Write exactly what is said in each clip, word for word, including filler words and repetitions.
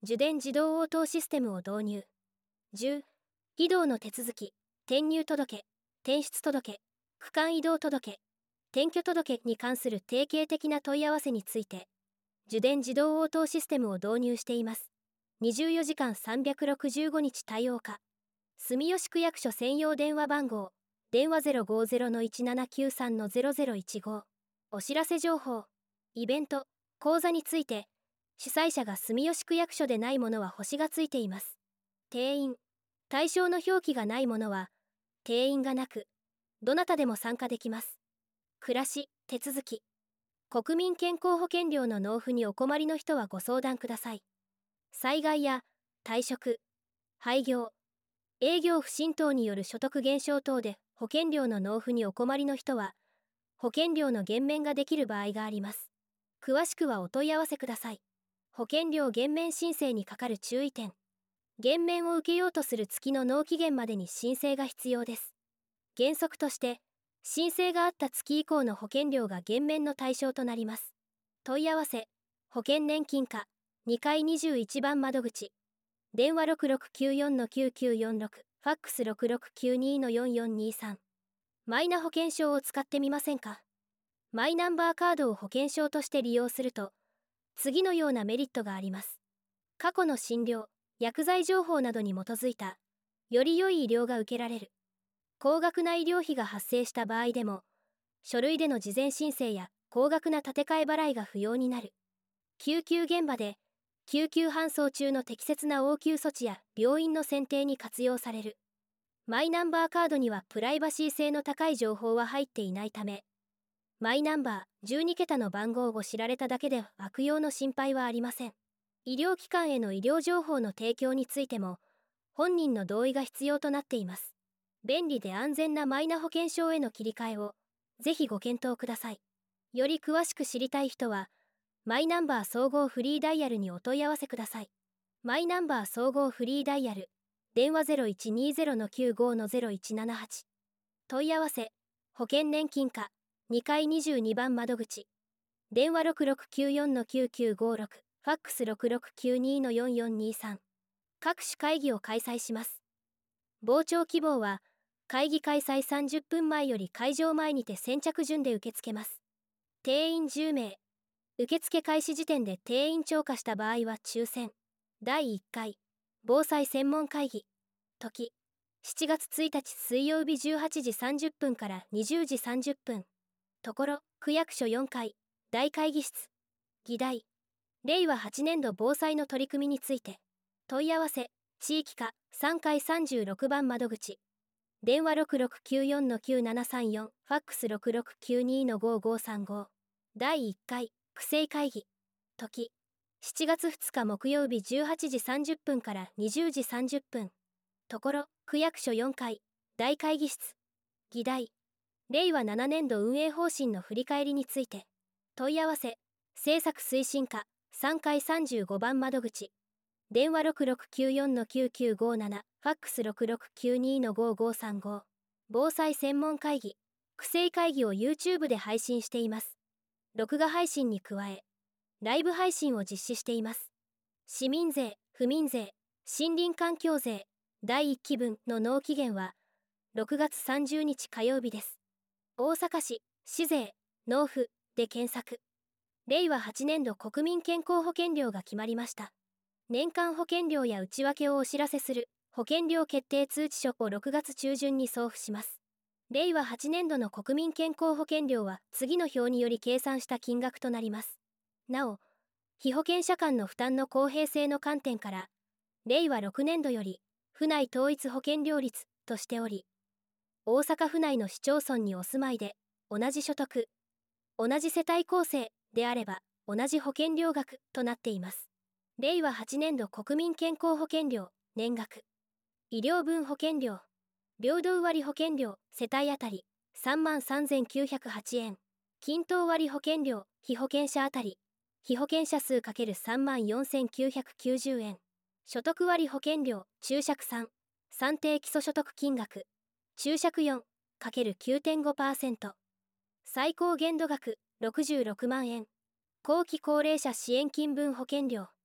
受電自動応答システムを導入。じゅう移動の手続き、転入届、転出届、区間移動届、転居届に関する定型的な問い合わせについて、受電自動応答システムを導入しています。にじゅうよじかんさんびゃくろくじゅうごにち対応可。住吉区役所専用電話番号、電話 ゼロごゼロのいちななきゅうさんのゼロゼロいちご。お知らせ情報、イベント、講座について、主催者が住吉区役所でないものは星がついています。定員、対象の表記がないものは、定員がなく、どなたでも参加できます。暮らし、手続き、国民健康保険料の納付にお困りの人はご相談ください。災害や退職、廃業、営業不振等による所得減少等で保険料の納付にお困りの人は、保険料の減免ができる場合があります。詳しくはお問い合わせください。保険料減免申請にかかる注意点。減免を受けようとする月の納期限までに申請が必要です。原則として、申請があった月以降の保険料が減免の対象となります。問い合わせ、保険年金課、にかいにじゅういちばん窓口。電話 ろくろくきゅうよんのきゅうきゅうよんろく、ファックス ろくろくきゅうにのよんよんにさん。マイナ保険証を使ってみませんか？マイナンバーカードを保険証として利用すると、次のようなメリットがあります。過去の診療、薬剤情報などに基づいた、より良い医療が受けられる。高額な医療費が発生した場合でも、書類での事前申請や高額な建て替え払いが不要になる。救急現場で、救急搬送中の適切な応急措置や病院の選定に活用される。マイナンバーカードにはプライバシー性の高い情報は入っていないため、マイナンバーじゅうにけたの番号を知られただけで悪用の心配はありません。医療機関への医療情報の提供についても、本人の同意が必要となっています。便利で安全なマイナ保険証への切り替えを、ぜひご検討ください。より詳しく知りたい人は、マイナンバー総合フリーダイヤルにお問い合わせください。マイナンバー総合フリーダイヤル、電話 ゼロいちにゼロのきゅうごのゼロいちななはち。問い合わせ、保険年金課、にかいにじゅうにばん窓口。電話 ろくろくきゅうよんのきゅうきゅうごろく、ファックス ろくろくきゅうにのよんよんにさん。各種会議を開催します。傍聴希望は、会議開催さんじゅっぷんまえより会場前にて先着順で受け付けます。定員じゅうめい。受付開始時点で定員超過した場合は抽選。だいいっかい、防災専門会議。時、しちがつついたち水曜日じゅうはちじさんじゅっぷんからにじゅうじさんじゅっぷん。ところ、区役所よんかい、大会議室。議題、れいわはちねんど防災の取り組みについて。問い合わせ、地域課さんかいさんじゅうろくばん窓口。電話 ろくろくきゅうよんのきゅうななさんよん、ファックス ろくろくきゅうにのごごさんご。だいいっかい、区政会議。時、しちがつふつか木曜日じゅうはちじさんじゅっぷんからにじゅうじさんじゅっぷん。ところ、区役所よんかい、大会議室。議題、れいわななねんど運営方針の振り返りについて。問い合わせ、政策推進課さんかいさんじゅうごばん窓口。電話 ろくろくきゅうよんのきゅうきゅうごなな、ファックス ろくろくきゅうにのごごさんご。防災専門会議、区政会議を YouTube で配信しています。録画配信に加え、ライブ配信を実施しています。市民税、府民税、森林環境税、だいいっきぶんの納期限は、ろくがつさんじゅうにち火曜日です。大阪市、市税、納付で検索。れいわはちねんど国民健康保険料が決まりました。年間保険料や内訳をお知らせする保険料決定通知書をろくがつちゅうじゅんに送付します。れいわはちねんどの国民健康保険料は次の表により計算した金額となります。なお、被保険者間の負担の公平性の観点から、れいわろくねんどより府内統一保険料率としており、大阪府内の市町村にお住まいで、同じ所得、同じ世帯構成であれば、同じ保険料額となっています。れいわはちねんど国民健康保険料、年額。医療分保険料。平等割保険料、世帯当たり、さんまんさんぜんきゅうひゃくはちえん。均等割保険料、被保険者当たり、被保険者数 ×さんまんよんせんきゅうひゃくきゅうじゅうえん。所得割保険料、注釈さん。算定基礎所得金額。注釈 よんかけるきゅうてんごパーセント。最高限度額ろくじゅうろくまんえん。後期高齢者支援金分保険料。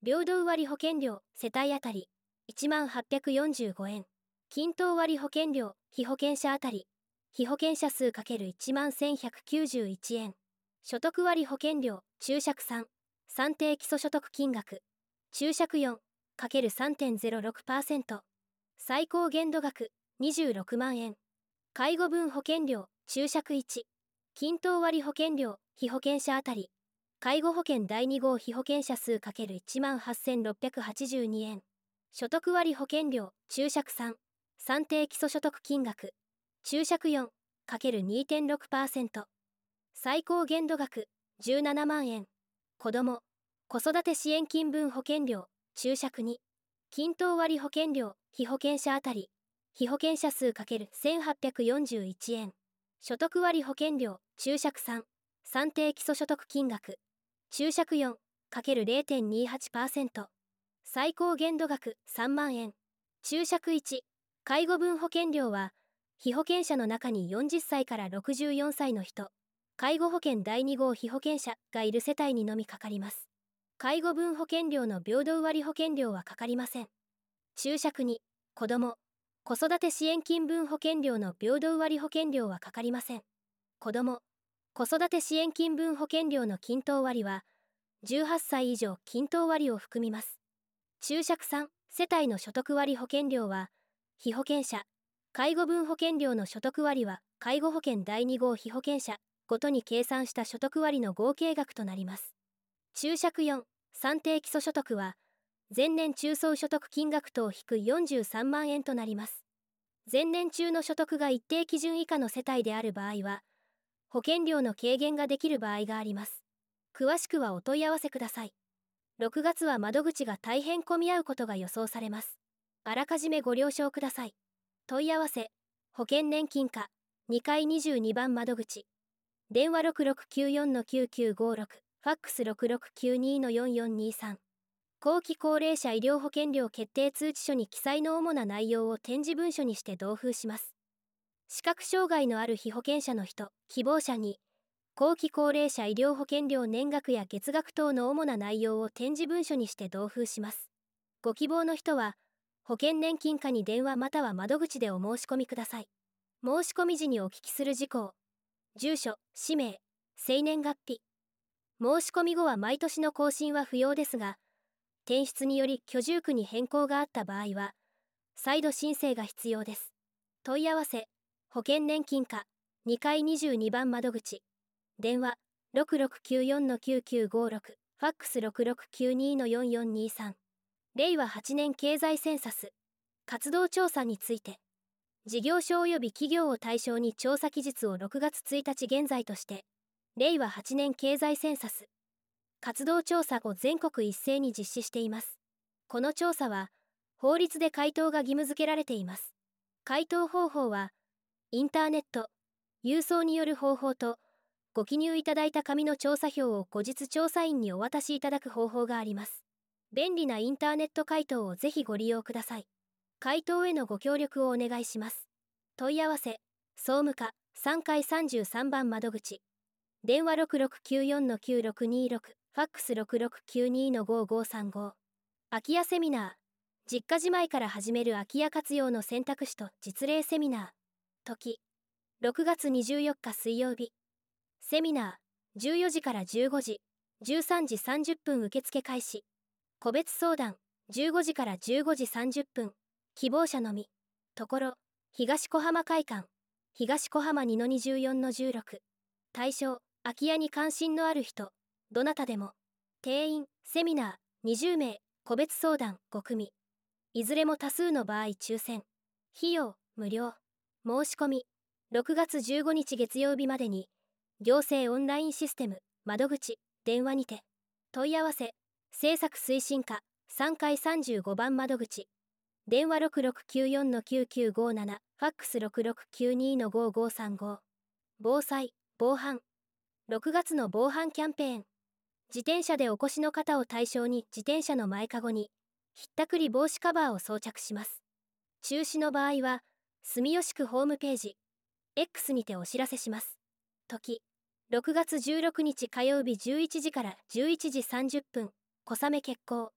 平等割保険料世帯当たりいちまんはっぴゃくよんじゅうごえん。均等割保険料被保険者当たり被保険者数 ×いちまんせんひゃくきゅうじゅういちえん。所得割保険料注釈さん算定基礎所得金額注釈 よんかけるさんてんゼロろくパーセント。 最高限度額にじゅうろくまんえん。介護分保険料注釈いち均等割保険料被保険者当たり介護保険だいに号被保険者数 ×いちまんはっせんろっぴゃくはちじゅうにえん。所得割保険料注釈さん算定基礎所得金額注釈 よんかけるにてんろくパーセント。 最高限度額じゅうななまんえん。子ども子育て支援金分保険料注釈に均等割保険料被保険者当たり被保険者数 ×せんはっぴゃくよんじゅういちえん。所得割保険料注釈さん算定基礎所得金額注釈 よんかけるれいてんにはちパーセント。 最高限度額さんまんえん。注釈いち介護分保険料は被保険者の中によんじゅっさいからろくじゅうよんさいの人介護保険だいに号被保険者がいる世帯にのみかかります。介護分保険料の平等割保険料はかかりません。注釈に子ども子育て支援金分保険料の平等割保険料はかかりません。子ども子育て支援金分保険料の均等割はじゅうはっさい以上均等割を含みます。注釈さん世帯の所得割保険料は被保険者介護分保険料の所得割は介護保険だいに号被保険者ごとに計算した所得割の合計額となります。注釈よん算定基礎所得は前年中総所得金額等引くよんじゅうさんまんえんとなります。前年中の所得が一定基準以下の世帯である場合は保険料の軽減ができる場合があります。詳しくはお問い合わせください。ろくがつは窓口が大変混み合うことが予想されます。あらかじめご了承ください。問い合わせ保険年金課にかいにじゅうにばん窓口電話 ろくろくきゅうよんのきゅうきゅうごろく ファックス ろくろくきゅうにのよんよんにさん。後期高齢者医療保険料決定通知書に記載の主な内容を点字文書にして同封します。視覚障害のある被保険者の人希望者に後期高齢者医療保険料年額や月額等の主な内容を点字文書にして同封します。ご希望の人は保険年金課に電話または窓口でお申し込みください。申し込み時にお聞きする事項住所氏名生年月日申し込み後は毎年の更新は不要ですが転出により居住区に変更があった場合は再度申請が必要です。問い合わせ保険年金課にかいにじゅうにばん窓口電話 ろくろくきゅうよんのきゅうきゅうごろく ファックス ろくろくきゅうにのよんよんにさん。れいわはちねん経済センサス活動調査について事業所及び企業を対象に調査期日をろくがつついたち現在としてれいわはちねん経済センサス活動調査を全国一斉に実施しています。この調査は法律で回答が義務付けられています。回答方法はインターネット郵送による方法とご記入いただいた紙の調査票を後日調査員にお渡しいただく方法があります。便利なインターネット回答をぜひご利用ください。回答へのご協力をお願いします。問い合わせ総務課さんかいさんじゅうさんばん窓口電話 ろくろくきゅうよんのきゅうろくにろく ファックス ろくろくきゅうにのごごさんご。空き家セミナー実家じまいから始める空き家活用の選択肢と実例セミナー時ろくがつにじゅうよっか水曜日セミナーじゅうよじからじゅうごじじゅうさんじさんじゅっぷん受付開始個別相談じゅうごじからじゅうごじさんじゅっぷん希望者のみところ東小浜会館東小浜 にのにじゅうよんのじゅうろく。対象空き家に関心のある人どなたでも定員セミナーにじゅうめい個別相談ごくみいずれも多数の場合抽選費用無料申し込みろくがつじゅうごにち月曜日までに行政オンラインシステム窓口電話にて問い合わせ政策推進課さんかいさんじゅうごばん窓口電話 ろくろくきゅうよんのきゅうきゅうごなな ファックス ろくろくきゅうにのごごさんご。防災防犯ろくがつの防犯キャンペーン自転車でお越しの方を対象に自転車の前かごにひったくり防止カバーを装着します。中止の場合は住吉区ホームページ X にてお知らせします。時ろくがつじゅうろくにち火曜日じゅういちじからじゅういちじさんじゅっぷん小雨決行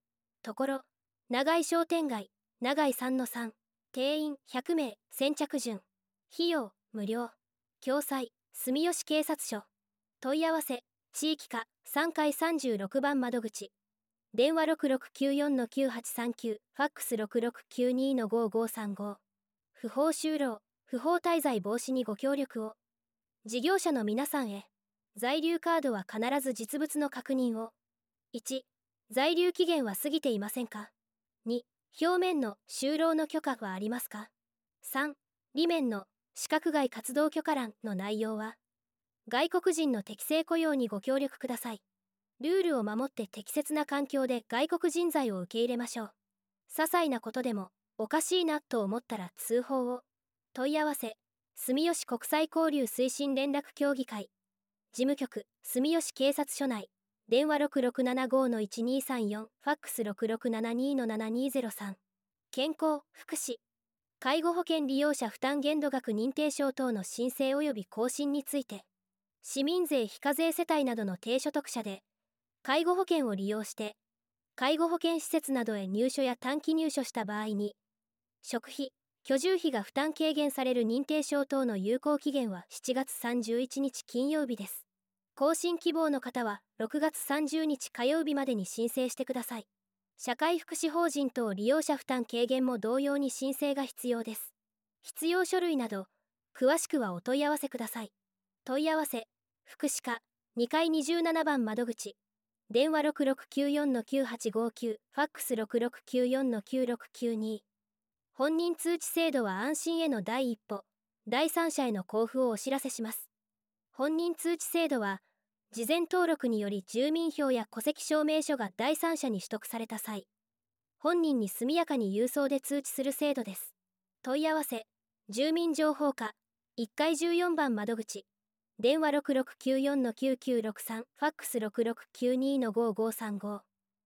ところ、長井商店街、長井さんのさん、定員ひゃくめい、先着順。費用、無料。共済、住吉警察署。問い合わせ、地域課さんかいさんじゅうろくばん窓口。電話 ろくろくきゅうよんのきゅうはちさんきゅう、ファックス ろくろくきゅうにのごごさんご。不法就労、不法滞在防止にご協力を。事業者の皆さんへ。在留カードは必ず実物の確認を。いち、在留期限は過ぎていませんか？に、表面の就労の許可はありますか？さん、裏面の資格外活動許可欄の内容は？外国人の適正雇用にご協力ください。ルールを守って適切な環境で外国人材を受け入れましょう。些細なことでもおかしいなと思ったら通報を。問い合わせ、住吉国際交流推進連絡協議会。事務局、住吉警察署内。電話 ろくろくななごのいちにさんよん、ファックス ろくろくななにのななにゼロさん。健康、福祉、介護保険利用者負担限度額認定証等の申請及び更新について、市民税非課税世帯などの低所得者で、介護保険を利用して、介護保険施設などへ入所や短期入所した場合に、食費、居住費が負担軽減される認定証等の有効期限はしちがつさんじゅういちにち金曜日です。更新希望の方はろくがつさんじゅうにち火曜日までに申請してください。社会福祉法人等利用者負担軽減も同様に申請が必要です。必要書類など、詳しくはお問い合わせください。問い合わせ、福祉課にかいにじゅうななばん窓口。電話 ろくろくきゅうよんのきゅうはちごきゅう、ファックス ろくろくきゅうよんのきゅうろくきゅうに。本人通知制度は安心への第一歩、第三者への交付をお知らせします。本人通知制度は、事前登録により住民票や戸籍証明書が第三者に取得された際、本人に速やかに郵送で通知する制度です。問い合わせ、住民情報課いっかいじゅうよんばん窓口。電話 ろくろくきゅうよんのきゅうきゅうろくさん、ファックス ろくろくきゅうにのごごさんご。